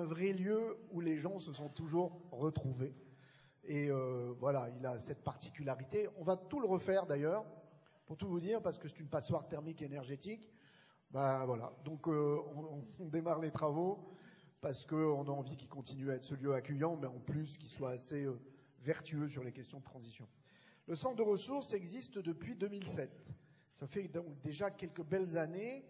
vrai lieu où les gens se sont toujours retrouvés. Et voilà, il a cette particularité. On va tout le refaire d'ailleurs, pour tout vous dire, parce que c'est une passoire thermique et énergétique. Ben voilà, donc on démarre les travaux parce qu'on a envie qu'il continue à être ce lieu accueillant, mais en plus qu'il soit assez vertueux sur les questions de transition. Le centre de ressources existe depuis 2007. Ça fait donc déjà quelques belles années.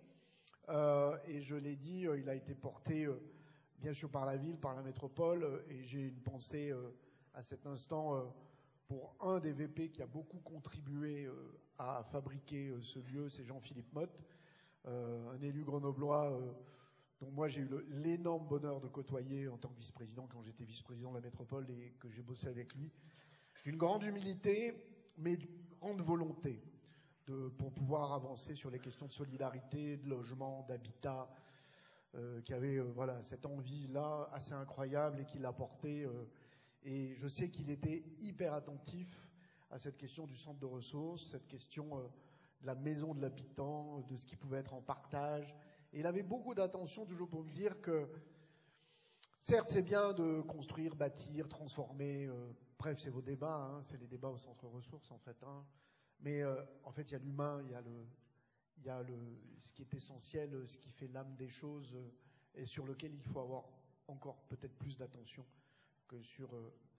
Et je l'ai dit, il a été porté bien sûr par la ville, par la métropole, et j'ai une pensée à cet instant pour un des VP qui a beaucoup contribué à fabriquer ce lieu, c'est Jean-Philippe Motte, un élu grenoblois dont moi j'ai eu l'énorme bonheur de côtoyer en tant que vice-président quand j'étais vice-président de la métropole et que j'ai bossé avec lui. D'une grande humilité, mais d'une grande volonté pour pouvoir avancer sur les questions de solidarité, de logement, d'habitat, qui avait voilà, cette envie-là assez incroyable et qui l'a porté. Et je sais qu'il était hyper attentif à cette question du centre de ressources, cette question de la maison de l'habitant, de ce qui pouvait être en partage. Et il avait beaucoup d'attention toujours pour me dire que, certes, c'est bien de construire, bâtir, transformer. Bref, c'est vos débats, hein, c'est les débats au centre ressources en fait. Hein. Mais en fait, il y a l'humain, il y a ce qui est essentiel, ce qui fait l'âme des choses, et sur lequel il faut avoir encore peut-être plus d'attention que sur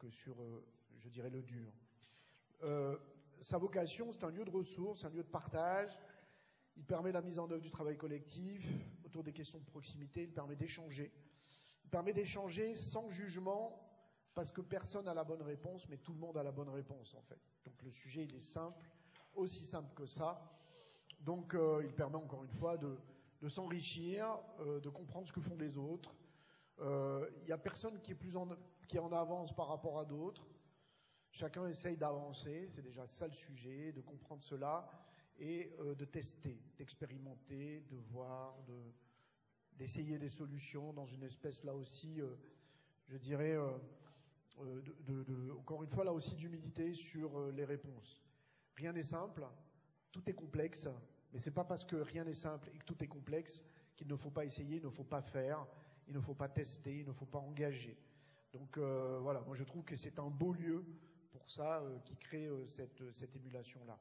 je dirais, le dur. Sa vocation, c'est un lieu de ressources, un lieu de partage. Il permet la mise en œuvre du travail collectif autour des questions de proximité. Il permet d'échanger. Il permet d'échanger sans jugement, parce que personne n'a la bonne réponse, mais tout le monde a la bonne réponse, en fait. Donc le sujet, il est simple, aussi simple que ça. Donc il permet encore une fois de s'enrichir, de comprendre ce que font les autres. Il n'y a personne qui est en avance par rapport à d'autres. Chacun essaye d'avancer, c'est déjà ça le sujet, de comprendre cela et de tester, d'expérimenter, de voir, d'essayer des solutions dans une espèce là aussi, je dirais, encore une fois là aussi d'humilité sur les réponses. Rien n'est simple, tout est complexe, mais c'est pas parce que rien n'est simple et que tout est complexe qu'il ne faut pas essayer, il ne faut pas faire, il ne faut pas tester, il ne faut pas engager. Donc voilà, moi je trouve que c'est un beau lieu pour ça qui crée cette émulation-là.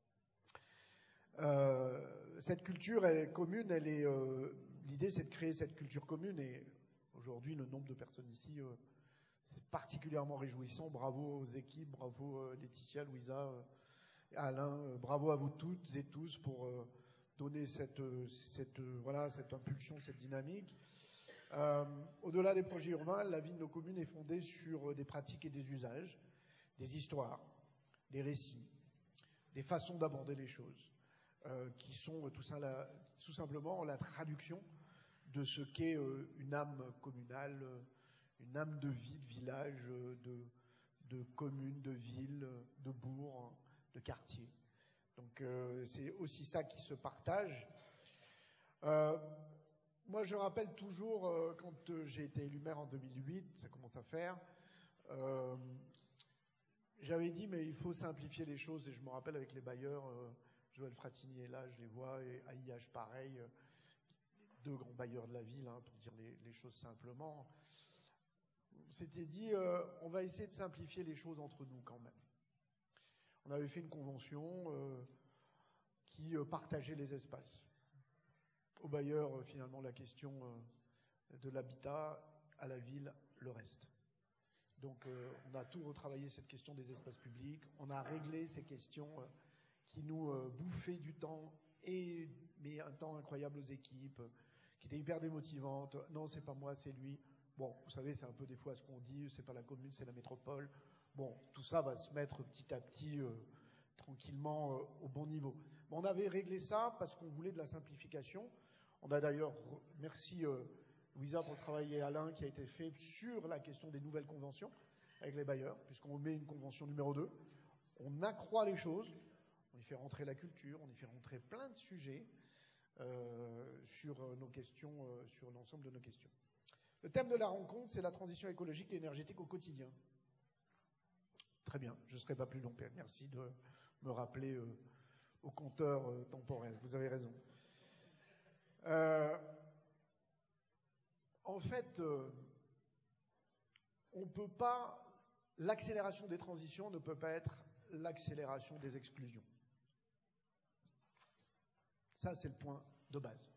Cette culture est commune, l'idée c'est de créer cette culture commune et aujourd'hui le nombre de personnes ici c'est particulièrement réjouissant. Bravo aux équipes, bravo Laetitia, Louisa, Alain, bravo à vous toutes et tous pour donner cette impulsion, cette dynamique. Au-delà des projets urbains, la vie de nos communes est fondée sur des pratiques et des usages, des histoires, des récits, des façons d'aborder les choses, qui sont tout simplement la traduction de ce qu'est une âme communale, une âme de vie, de village, de commune, de ville, de bourg, de quartier. Donc c'est aussi ça qui se partage. Moi, je rappelle toujours, quand j'ai été élu maire en 2008, ça commence à faire, j'avais dit, mais il faut simplifier les choses. Et je me rappelle avec les bailleurs, Joël Fratini est là, je les vois, et AIH pareil, deux grands bailleurs de la ville, hein, pour dire les choses simplement. On s'était dit, on va essayer de simplifier les choses entre nous quand même. On avait fait une convention qui partageait les espaces. Aux bailleurs, finalement, la question de l'habitat, à la ville, le reste. Donc, on a tout retravaillé cette question des espaces publics. On a réglé ces questions qui nous bouffaient du temps, mais un temps incroyable aux équipes, qui étaient hyper démotivantes. Non, c'est pas moi, c'est lui. Bon, vous savez, c'est un peu des fois ce qu'on dit, c'est pas la commune, c'est la métropole. Bon, tout ça va se mettre petit à petit, tranquillement, au bon niveau. Bon, on avait réglé ça parce qu'on voulait de la simplification. On a d'ailleurs, merci Louisa pour le travail et Alain qui a été fait sur la question des nouvelles conventions avec les bailleurs, puisqu'on met une convention numéro 2. On accroît les choses, on y fait rentrer la culture, on y fait rentrer plein de sujets sur nos questions, sur l'ensemble de nos questions. Le thème de la rencontre, c'est la transition écologique et énergétique au quotidien. Très bien, je ne serai pas plus long. Merci de me rappeler au compteur temporel. Vous avez raison. En fait, on peut pas, l'accélération des transitions ne peut pas être l'accélération des exclusions. Ça, c'est le point de base.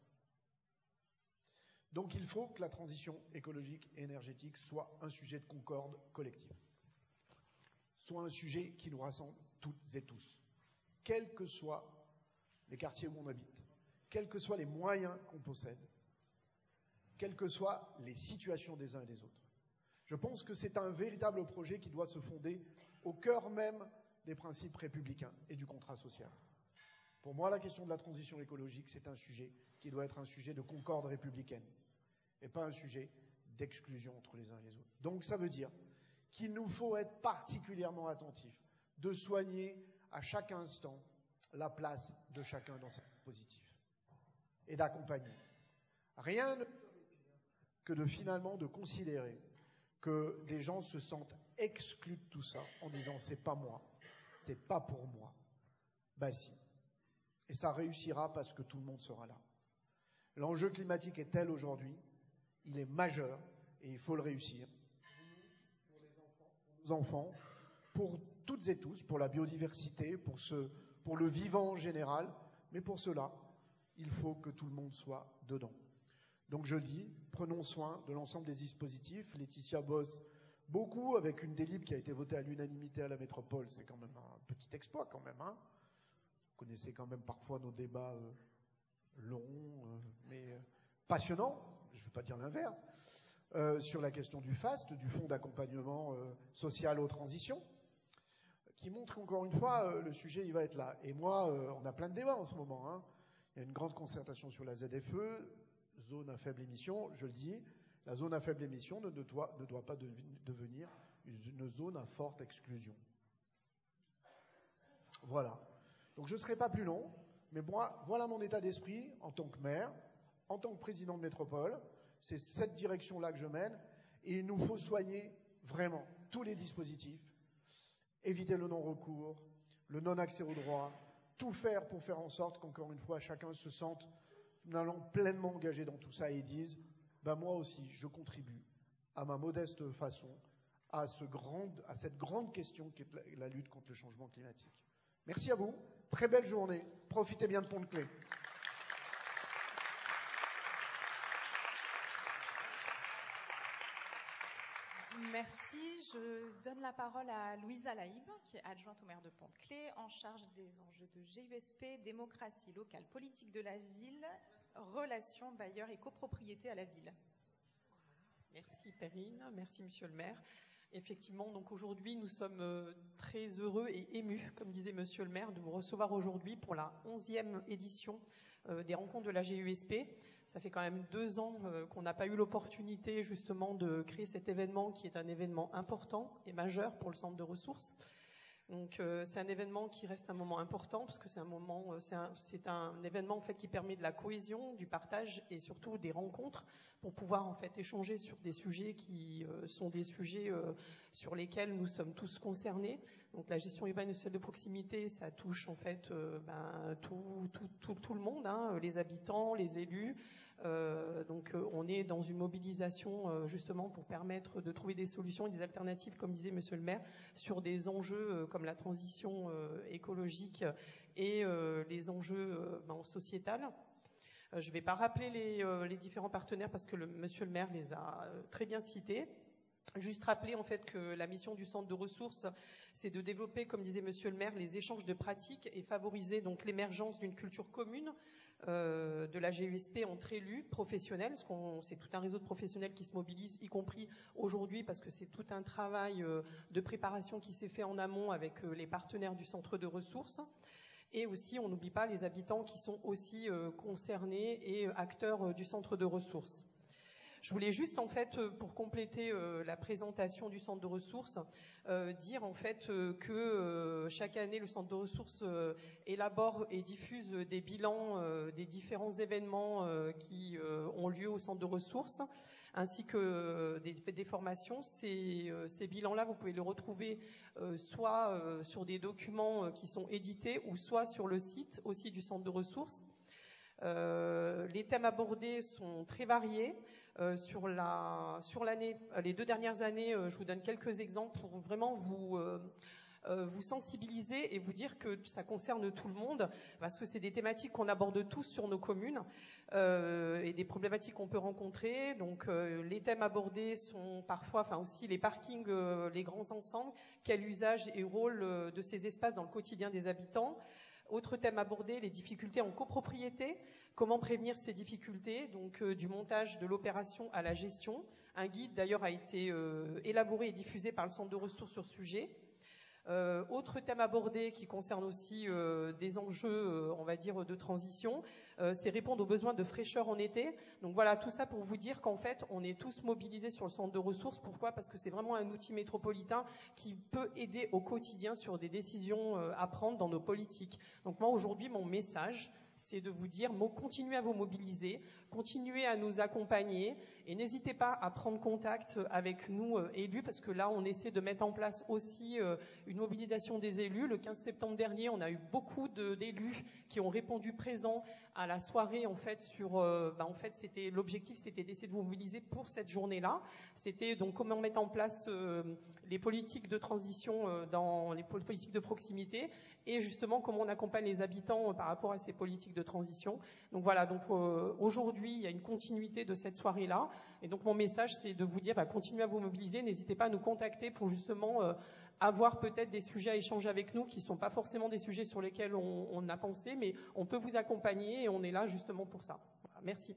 Donc il faut que la transition écologique et énergétique soit un sujet de concorde collective, soit un sujet qui nous rassemble toutes et tous, quels que soient les quartiers où on habite, quels que soient les moyens qu'on possède, quelles que soient les situations des uns et des autres. Je pense que c'est un véritable projet qui doit se fonder au cœur même des principes républicains et du contrat social. Pour moi, la question de la transition écologique, c'est un sujet qui doit être un sujet de concorde républicaine et pas un sujet d'exclusion entre les uns et les autres. Donc ça veut dire qu'il nous faut être particulièrement attentifs, de soigner à chaque instant la place de chacun dans ce positif et d'accompagner. Rien ne que de finalement de considérer que des gens se sentent exclus de tout ça en disant c'est pas moi, c'est pas pour moi. Ben si. Et ça réussira parce que tout le monde sera là. L'enjeu climatique est tel aujourd'hui, il est majeur et il faut le réussir. Pour les enfants, pour nos enfants, pour toutes et tous, pour la biodiversité, pour le vivant en général, mais pour cela, il faut que tout le monde soit dedans. Donc je dis, prenons soin de l'ensemble des dispositifs. Laetitia bosse beaucoup avec une délib qui a été votée à l'unanimité à la métropole. C'est quand même un petit exploit quand même, hein. Vous connaissez quand même parfois nos débats longs, mais passionnants, je ne veux pas dire l'inverse, sur la question du FAST, du Fonds d'accompagnement social aux transitions, qui montre qu'encore une fois, le sujet, il va être là. Et moi, on a plein de débats en ce moment, hein. Il y a une grande concertation sur la ZFE, zone à faible émission, je le dis, la zone à faible émission ne doit pas devenir une zone à forte exclusion. Voilà. Donc je ne serai pas plus long, mais moi, voilà mon état d'esprit en tant que maire, en tant que président de métropole. C'est cette direction-là que je mène. Et il nous faut soigner vraiment tous les dispositifs, éviter le non-recours, le non-accès au droit, tout faire pour faire en sorte qu'encore une fois, chacun se sente pleinement engagé dans tout ça et dise ben moi aussi, je contribue à ma modeste façon à cette grande question qui est la lutte contre le changement climatique. Merci à vous, très belle journée, profitez bien de Pont-de-Claix. Merci. Je donne la parole à Louisa Laïb, qui est adjointe au maire de Pont-de-Claix, en charge des enjeux de GUSP, démocratie locale, politique de la ville, relations bailleurs et copropriété à la ville. Merci Perrine, merci Monsieur le maire. Effectivement, donc aujourd'hui, nous sommes très heureux et émus, comme disait Monsieur le maire, de vous recevoir aujourd'hui pour la 11e édition des rencontres de la GUSP. Ça fait quand même 2 ans qu'on n'a pas eu l'opportunité justement de créer cet événement qui est un événement important et majeur pour le centre de ressources. Donc c'est un événement qui reste un moment important parce que c'est un événement en fait qui permet de la cohésion, du partage et surtout des rencontres pour pouvoir en fait échanger sur des sujets qui sont des sujets sur lesquels nous sommes tous concernés. Donc la gestion urbaine et sociale de proximité, ça touche en fait tout le monde, hein, les habitants, les élus. Donc on est dans une mobilisation justement pour permettre de trouver des solutions et des alternatives, comme disait Monsieur le maire, sur des enjeux comme la transition écologique et les enjeux sociétals. Je ne vais pas rappeler les différents partenaires parce que Monsieur le maire les a très bien cités. Juste rappeler en fait que la mission du centre de ressources, c'est de développer, comme disait Monsieur le maire, les échanges de pratiques et favoriser donc l'émergence d'une culture commune de la GUSP entre élus professionnels. Parce c'est tout un réseau de professionnels qui se mobilisent, y compris aujourd'hui, parce que c'est tout un travail de préparation qui s'est fait en amont avec les partenaires du centre de ressources. Et aussi, on n'oublie pas les habitants qui sont aussi concernés et acteurs du centre de ressources. Je voulais juste, en fait, pour compléter la présentation du centre de ressources, dire en fait que chaque année, le centre de ressources élabore et diffuse des bilans des différents événements qui ont lieu au centre de ressources, ainsi que des formations. Ces bilans-là, vous pouvez les retrouver soit sur des documents qui sont édités ou soit sur le site aussi du centre de ressources. Les thèmes abordés sont très variés. Sur l'année, les 2 dernières années, je vous donne quelques exemples pour vraiment vous sensibiliser et vous dire que ça concerne tout le monde, parce que c'est des thématiques qu'on aborde tous sur nos communes et des problématiques qu'on peut rencontrer. Donc les thèmes abordés sont parfois, enfin aussi les parkings, les grands ensembles, quel usage et rôle de ces espaces dans le quotidien des habitants. Autre thème abordé, les difficultés en copropriété, comment prévenir ces difficultés, donc du montage de l'opération à la gestion. Un guide d'ailleurs a été élaboré et diffusé par le Centre de ressources sur ce sujet. Autre thème abordé qui concerne aussi des enjeux, on va dire, de transition, c'est répondre aux besoins de fraîcheur en été. Donc voilà, tout ça pour vous dire qu'en fait, on est tous mobilisés sur le centre de ressources. Pourquoi ? Parce que c'est vraiment un outil métropolitain qui peut aider au quotidien sur des décisions à prendre dans nos politiques. Donc moi, aujourd'hui, mon message, c'est de vous dire, continuez à vous mobiliser, continuez à nous accompagner et n'hésitez pas à prendre contact avec nous, élus, parce que là, on essaie de mettre en place aussi une mobilisation des élus. Le 15 septembre dernier, on a eu beaucoup d'élus qui ont répondu présents à la soirée, en fait, l'objectif, c'était d'essayer de vous mobiliser pour cette journée-là. C'était donc comment mettre en place les politiques de transition dans les politiques de proximité et justement comment on accompagne les habitants par rapport à ces politiques de transition. Donc voilà, donc aujourd'hui, il y a une continuité de cette soirée-là. Et donc mon message, c'est de vous dire, continuez à vous mobiliser, n'hésitez pas à nous contacter pour justement avoir peut-être des sujets à échanger avec nous qui ne sont pas forcément des sujets sur lesquels on a pensé, mais on peut vous accompagner et on est là justement pour ça. Voilà, merci.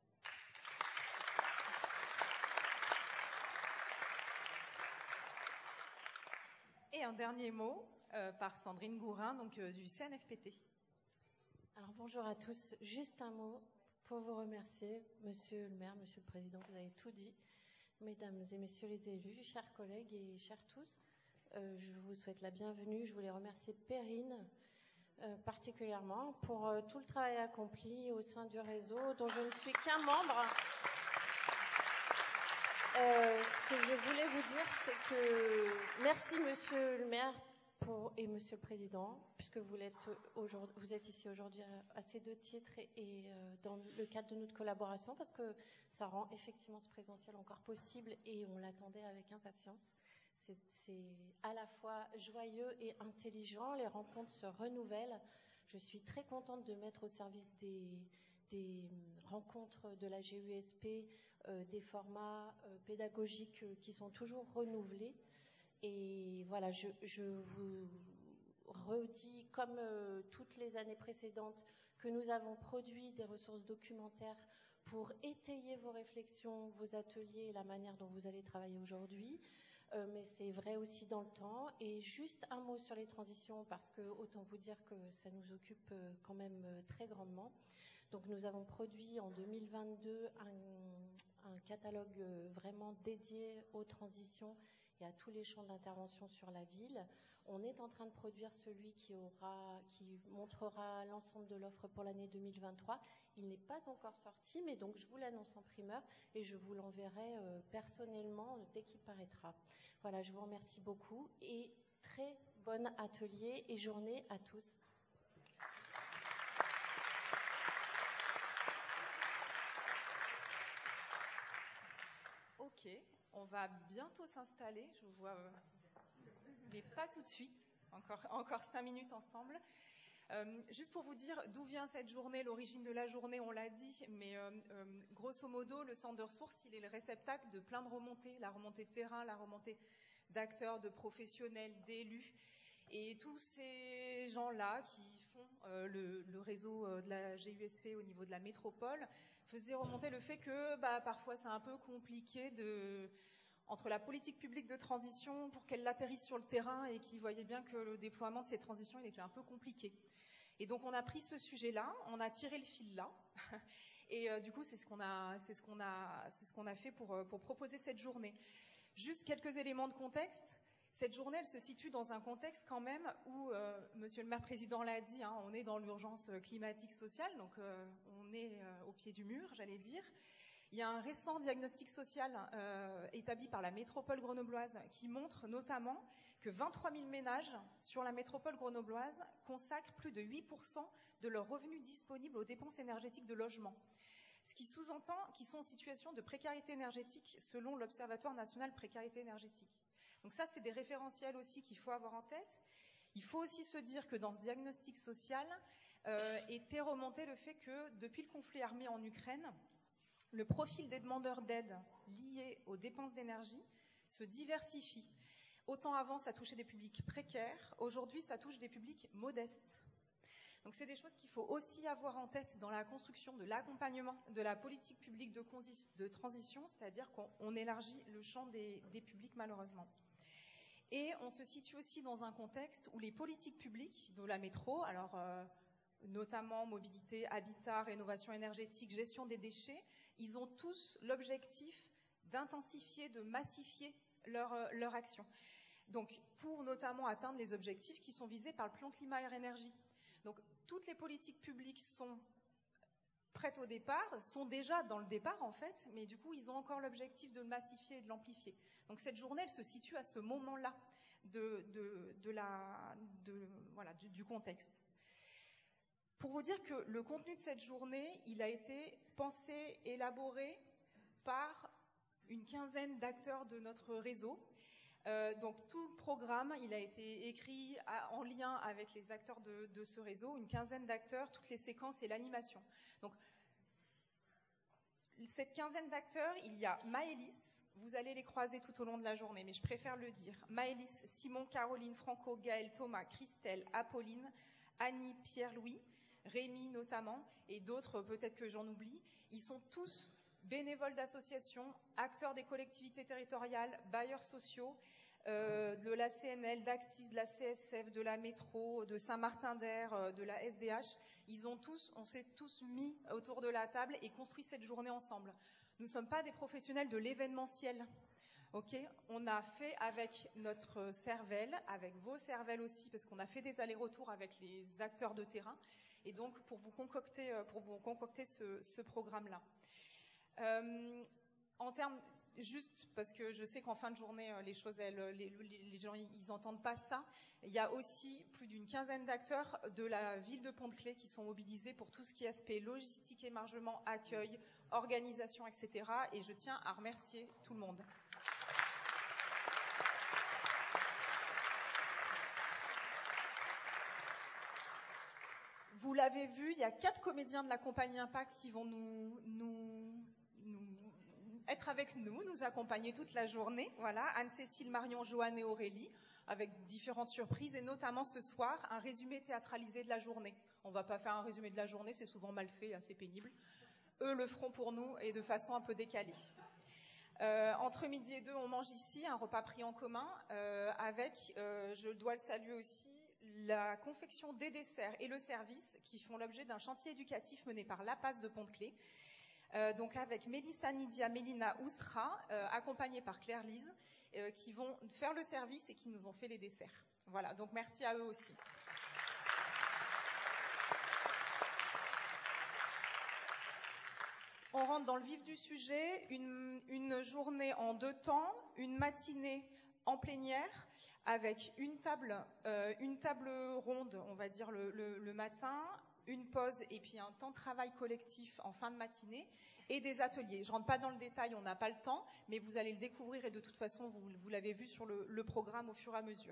Et un dernier mot par Sandrine Gourin, donc du CNFPT. Alors bonjour à tous, juste un mot pour vous remercier, Monsieur le maire, Monsieur le Président, vous avez tout dit, mesdames et messieurs les élus, chers collègues et chers tous, je vous souhaite la bienvenue, je voulais remercier Perrine particulièrement pour tout le travail accompli au sein du réseau dont je ne suis qu'un membre. Ce que je voulais vous dire, c'est que merci Monsieur le maire et Monsieur le Président, puisque vous êtes ici aujourd'hui à ces 2 titres et dans le cadre de notre collaboration, parce que ça rend effectivement ce présentiel encore possible et on l'attendait avec impatience. C'est à la fois joyeux et intelligent, les rencontres se renouvellent. Je suis très contente de mettre au service des rencontres de la GUSP des formats pédagogiques qui sont toujours renouvelés. Et voilà, je vous redis, comme toutes les années précédentes, que nous avons produit des ressources documentaires pour étayer vos réflexions, vos ateliers et la manière dont vous allez travailler aujourd'hui. Mais c'est vrai aussi dans le temps. Et juste un mot sur les transitions, parce que autant vous dire que ça nous occupe quand même très grandement. Donc nous avons produit en 2022 un catalogue vraiment dédié aux transitions et à tous les champs d'intervention sur la ville. On est en train de produire celui qui montrera l'ensemble de l'offre pour l'année 2023. Il n'est pas encore sorti, mais donc je vous l'annonce en primeur et je vous l'enverrai personnellement dès qu'il paraîtra. Voilà, je vous remercie beaucoup et très bon atelier et journée à tous. Ok, on va bientôt s'installer, je vous vois, mais pas tout de suite, encore 5 minutes ensemble. Juste pour vous dire d'où vient cette journée, l'origine de la journée, on l'a dit, mais grosso modo, le centre de ressources, il est le réceptacle de plein de remontées, la remontée de terrain, la remontée d'acteurs, de professionnels, d'élus, et tous ces gens-là qui font le réseau de la GUSP au niveau de la métropole faisaient remonter le fait que parfois c'est un peu compliqué entre la politique publique de transition pour qu'elle atterrisse sur le terrain et qui voyait bien que le déploiement de ces transitions il était un peu compliqué. Et donc on a pris ce sujet-là, on a tiré le fil là, et du coup c'est ce qu'on a fait pour proposer cette journée. Juste quelques éléments de contexte. Cette journée, elle se situe dans un contexte quand même où, Monsieur le maire président l'a dit, on est dans l'urgence climatique sociale, donc on est au pied du mur, j'allais dire. Il y a un récent diagnostic social établi par la métropole grenobloise qui montre notamment que 23 000 ménages sur la métropole grenobloise consacrent plus de 8% de leurs revenus disponibles aux dépenses énergétiques de logement. Ce qui sous-entend qu'ils sont en situation de précarité énergétique selon l'Observatoire national précarité énergétique. Donc ça, c'est des référentiels aussi qu'il faut avoir en tête. Il faut aussi se dire que dans ce diagnostic social était remonté le fait que depuis le conflit armé en Ukraine, le profil des demandeurs d'aide liés aux dépenses d'énergie se diversifie. Autant avant, ça touchait des publics précaires, aujourd'hui, ça touche des publics modestes. Donc c'est des choses qu'il faut aussi avoir en tête dans la construction de l'accompagnement de la politique publique de transition, c'est-à-dire qu'on élargit le champ des publics malheureusement. Et on se situe aussi dans un contexte où les politiques publiques de la métro, alors notamment mobilité, habitat, rénovation énergétique, gestion des déchets, ils ont tous l'objectif d'intensifier, de massifier leur action. Donc, pour notamment atteindre les objectifs qui sont visés par le plan climat-air-énergie. Donc, toutes les politiques publiques sont prêtes au départ, sont déjà dans le départ en fait, mais du coup, ils ont encore l'objectif de le massifier et de l'amplifier. Donc, cette journée, elle se situe à ce moment-là du contexte. Pour vous dire que le contenu de cette journée, il a été pensé, élaboré par une quinzaine d'acteurs de notre réseau. Donc tout le programme, il a été écrit en lien avec les acteurs de ce réseau, une quinzaine d'acteurs, toutes les séquences et l'animation. Donc cette quinzaine d'acteurs, il y a Maëlys, vous allez les croiser tout au long de la journée, mais je préfère le dire. Maëlys, Simon, Caroline, Franco, Gaël, Thomas, Christelle, Apolline, Annie, Pierre-Louis, Rémi notamment, et d'autres, peut-être que j'en oublie. Ils sont tous bénévoles d'associations, acteurs des collectivités territoriales, bailleurs sociaux, de la CNL, d'Actis, de la CSF, de la métro, de Saint-Martin-d'Air, de la SDH. On s'est tous mis autour de la table et construit cette journée ensemble. Nous ne sommes pas des professionnels de l'événementiel. Okay, on a fait avec notre cervelle, avec vos cervelles aussi, parce qu'on a fait des allers-retours avec les acteurs de terrain, et donc pour vous concocter ce programme-là. En termes, juste parce que je sais qu'en fin de journée, les gens ils n'entendent pas ça, il y a aussi plus d'une quinzaine d'acteurs de la ville de Pont-de-Claix qui sont mobilisés pour tout ce qui est aspect logistique, hébergement, accueil, organisation, etc. Et je tiens à remercier tout le monde. Vous l'avez vu, il y a 4 comédiens de la compagnie Impact qui vont être avec nous accompagner toute la journée. Voilà, Anne-Cécile, Marion, Joanne et Aurélie, avec différentes surprises, et notamment ce soir, un résumé théâtralisé de la journée. On ne va pas faire un résumé de la journée, c'est souvent mal fait, assez pénible. Eux le feront pour nous et de façon un peu décalée. Entre midi et 2, on mange ici, un repas pris en commun, avec, je dois le saluer aussi, la confection des desserts et le service qui font l'objet d'un chantier éducatif mené par l'APAS de Pont-de-Claix. Donc avec Mélissa Nidia, Mélina Ousra, accompagnée par Claire Lise, qui vont faire le service et qui nous ont fait les desserts. Voilà, donc merci à eux aussi. On rentre dans le vif du sujet, une journée en 2 temps, une matinée en plénière, avec une table ronde, on va dire le matin, une pause et puis un temps de travail collectif en fin de matinée et des ateliers. Je ne rentre pas dans le détail, on n'a pas le temps, mais vous allez le découvrir et de toute façon, vous l'avez vu sur le programme au fur et à mesure.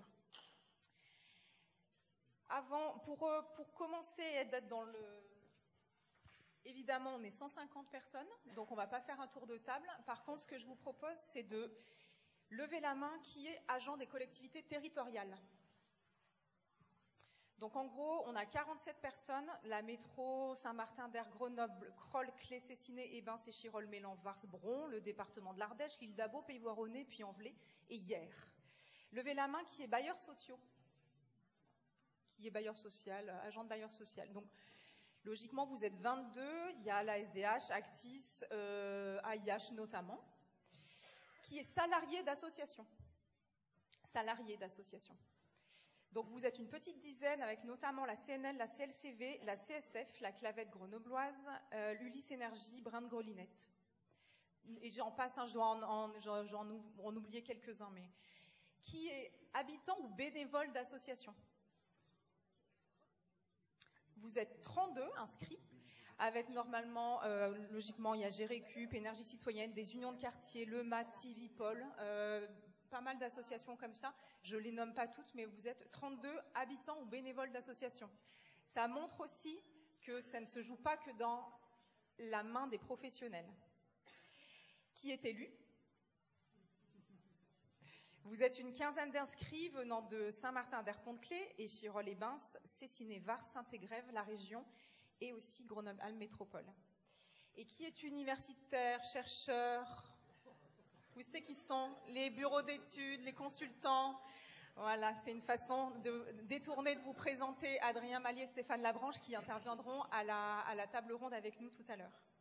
Pour commencer et d'être dans le... Évidemment, on est 150 personnes, donc on ne va pas faire un tour de table. Par contre, ce que je vous propose, c'est de lever la main qui est agent des collectivités territoriales. Donc en gros, on a 47 personnes, la métro, Saint-Martin-d'Air, Grenoble, Crolles, Clé, Cessiné, Ebin, Séchirol, Mélan, Vars, Bron, le département de l'Ardèche, l'île d'Abo, Pays-Voironnais, Puy-en-Velay et Hyères. Levez la main qui est bailleurs sociaux, qui est bailleur social, agent de bailleur social. Donc logiquement, vous êtes 22, il y a la SDH, Actis, AIH notamment, qui est salarié d'association. Salarié d'association. Donc vous êtes une petite dizaine avec notamment la CNL, la CLCV, la CSF, la Clavette grenobloise, l'Ulysse Énergie, Brin de Grelinette. et j'en passe, je dois en oublier quelques-uns, mais qui est habitant ou bénévole d'association? Vous êtes 32 inscrits, avec normalement, logiquement, il y a Gérécup, Énergie Citoyenne, des unions de quartier, le MAT, Civipol, pas mal d'associations comme ça. Je ne les nomme pas toutes, mais vous êtes 32 habitants ou bénévoles d'associations. Ça montre aussi que ça ne se joue pas que dans la main des professionnels. Qui est élu? Vous êtes une quinzaine d'inscrits venant de Saint-Martin-d'Air-Pont-de-Clé et Chirol-les-Bains, Cessinay, Var, Saint-Égrève, la région, et aussi Grenoble-Alpes Métropole. Et qui est universitaire, chercheur? Vous savez qui sont les bureaux d'études, les consultants? Voilà, c'est une façon détournée de vous présenter Adrien Mallier et Stéphane Labranche qui interviendront à la table ronde avec nous tout à l'heure.